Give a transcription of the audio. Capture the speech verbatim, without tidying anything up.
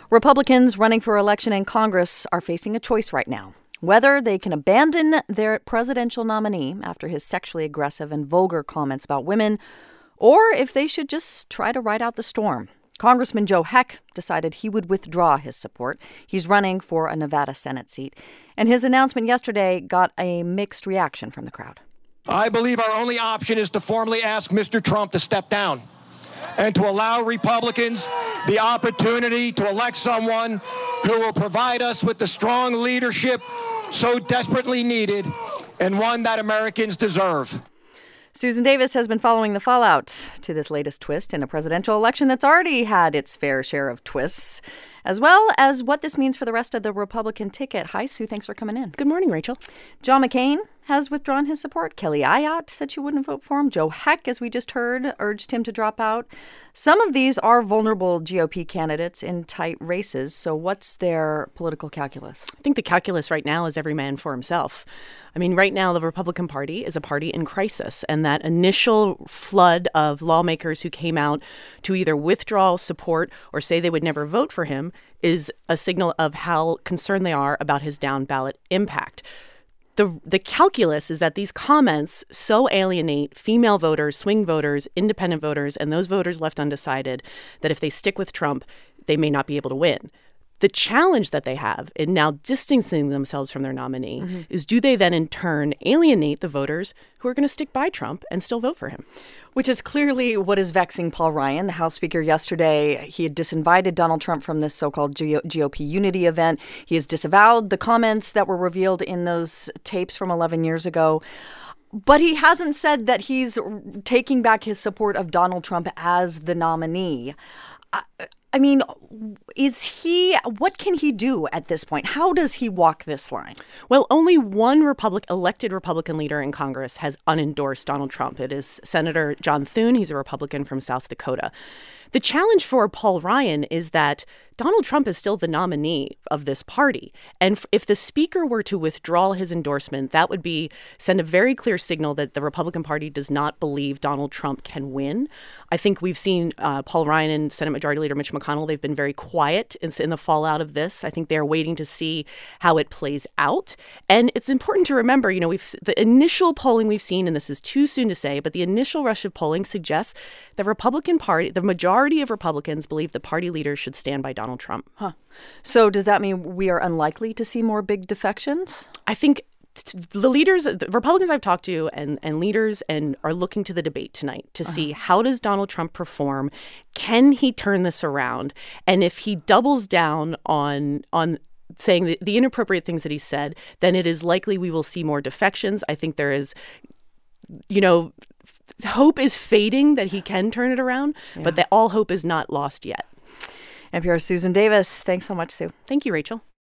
Republicans running for election in Congress are facing a choice right now. Whether they can abandon their presidential nominee after his sexually aggressive and vulgar comments about women, or if they should just try to ride out the storm. Congressman Joe Heck decided he would withdraw his support. He's running for a Nevada Senate seat. And his announcement yesterday got a mixed reaction from the crowd. I believe our only option is to formally ask Mister Trump to step down and to allow Republicans the opportunity to elect someone who will provide us with the strong leadership so desperately needed and one that Americans deserve. Susan Davis has been following the fallout to this latest twist in a presidential election that's already had its fair share of twists, as well as what this means for the rest of the Republican ticket. Hi, Sue. Thanks for coming in. Good morning, Rachel. John McCain has withdrawn his support. Kelly Ayotte said she wouldn't vote for him. Joe Heck, as we just heard, urged him to drop out. Some of these are vulnerable G O P candidates in tight races. So what's their political calculus? I think the calculus right now is every man for himself. I mean, right now, the Republican Party is a party in crisis. And that initial flood of lawmakers who came out to either withdraw support or say they would never vote for him is a signal of how concerned they are about his down ballot impact. The the calculus is that these comments so alienate female voters, swing voters, independent voters, and those voters left undecided that if they stick with Trump, they may not be able to win. The challenge that they have in now distancing themselves from their nominee mm-hmm. is, do they then in turn alienate the voters who are going to stick by Trump and still vote for him? Which is clearly what is vexing Paul Ryan, the House Speaker. Yesterday, he had disinvited Donald Trump from this so-called G O P unity event. He has disavowed the comments that were revealed in those tapes from eleven years ago. But he hasn't said that he's taking back his support of Donald Trump as the nominee. I, I mean, is he, what can he do at this point? How does he walk this line? Well, only one Republic, elected Republican leader in Congress has unendorsed Donald Trump. It is Senator John Thune. He's a Republican from South Dakota. The challenge for Paul Ryan is that Donald Trump is still the nominee of this party. And if the speaker were to withdraw his endorsement, that would be send a very clear signal that the Republican Party does not believe Donald Trump can win. I think we've seen uh, Paul Ryan and Senate Majority Leader Mitch McConnell. They've been very quiet in, in the fallout of this. I think they're waiting to see how it plays out. And it's important to remember, you know, we've the initial polling we've seen, and this is too soon to say, but the initial rush of polling suggests the Republican Party, the majority of Republicans believe the party leader should stand by Donald Trump. Huh. So does that mean we are unlikely to see more big defections? I think the leaders, the Republicans I've talked to and, and leaders and are looking to the debate tonight to uh-huh. see how does Donald Trump perform? Can he turn this around? And if he doubles down on on saying the, the inappropriate things that he said, then it is likely we will see more defections. I think there is, you know, hope is fading that he can turn it around, yeah. but that all hope is not lost yet. N P R's Susan Davis. Thanks so much, Sue. Thank you, Rachel.